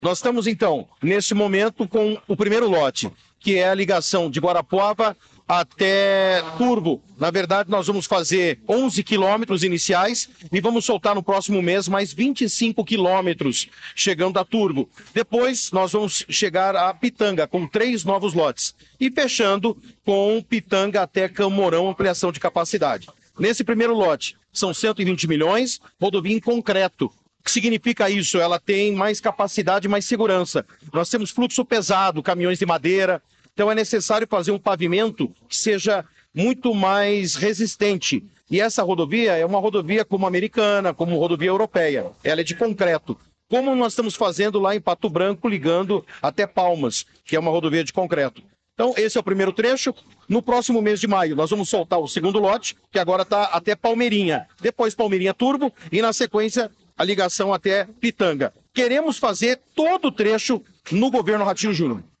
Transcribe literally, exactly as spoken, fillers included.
Nós estamos, então, nesse momento com o primeiro lote, que é a ligação de Guarapuava até Turvo. Na verdade, nós vamos fazer onze quilômetros iniciais e vamos soltar no próximo mês mais vinte e cinco quilômetros, chegando a Turvo. Depois, nós vamos chegar a Pitanga, com três novos lotes. E fechando com Pitanga até Camorão, ampliação de capacidade. Nesse primeiro lote, são cento e vinte milhões, rodovia em concreto. O que significa isso? Ela tem mais capacidade, mais segurança. Nós temos fluxo pesado, caminhões de madeira, então é necessário fazer um pavimento que seja muito mais resistente. E essa rodovia é uma rodovia como americana, como rodovia europeia. Ela é de concreto. Como nós estamos fazendo lá em Pato Branco, ligando até Palmas, que é uma rodovia de concreto. Então, esse é o primeiro trecho. No próximo mês de maio, nós vamos soltar o segundo lote, que agora está até Palmeirinha. Depois Palmeirinha Turbo e, na sequência, a ligação até Pitanga. Queremos fazer todo o trecho no governo Ratinho Júnior.